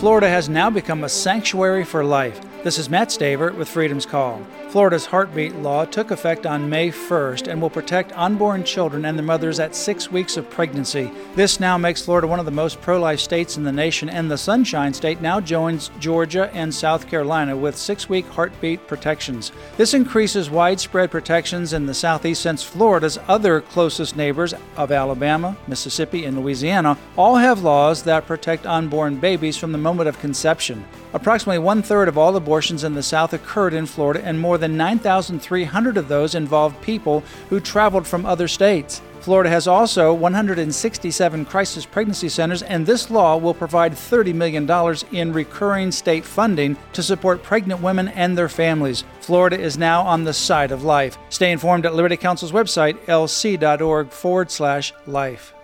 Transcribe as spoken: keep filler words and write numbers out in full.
Florida has now become a sanctuary for life. This is Matt Staver with Freedom's Call. Florida's heartbeat law took effect on May first and will protect unborn children and their mothers at six weeks of pregnancy. This now makes Florida one of the most pro-life states in the nation, and the Sunshine State now joins Georgia and South Carolina with six-week heartbeat protections. This increases widespread protections in the Southeast since Florida's other closest neighbors of Alabama, Mississippi, and Louisiana all have laws that protect unborn babies from the moment of conception. Approximately one-third of all abortions in the South occurred in Florida, and more than nine thousand three hundred of those involved people who traveled from other states. Florida has also one hundred sixty-seven crisis pregnancy centers, and this law will provide thirty million dollars in recurring state funding to support pregnant women and their families. Florida is now on the side of life. Stay informed at Liberty Counsel's website, lc.org forward slash life.